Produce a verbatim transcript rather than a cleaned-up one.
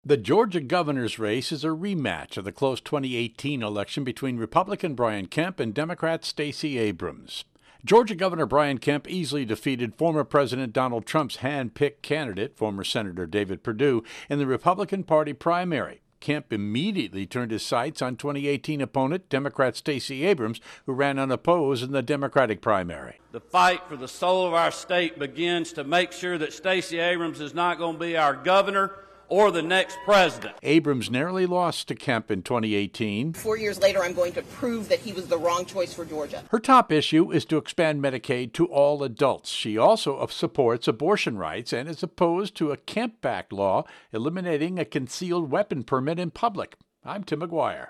The Georgia governor's race is a rematch of the close twenty eighteen election between Republican Brian Kemp and Democrat Stacey Abrams. Georgia Governor Brian Kemp easily defeated former President Donald Trump's hand-picked candidate, former Senator David Perdue, in the Republican Party primary. Kemp immediately turned his sights on twenty eighteen opponent, Democrat Stacey Abrams, who ran unopposed in the Democratic primary. The fight for the soul of our state begins to make sure that Stacey Abrams is not going to be our governor or the next president. Abrams narrowly lost to Kemp in twenty eighteen. Four years later, I'm going to prove that he was the wrong choice for Georgia. Her top issue is to expand Medicaid to all adults. She also supports abortion rights and is opposed to a Kemp-backed law eliminating a concealed weapon permit in public. I'm Tim McGuire.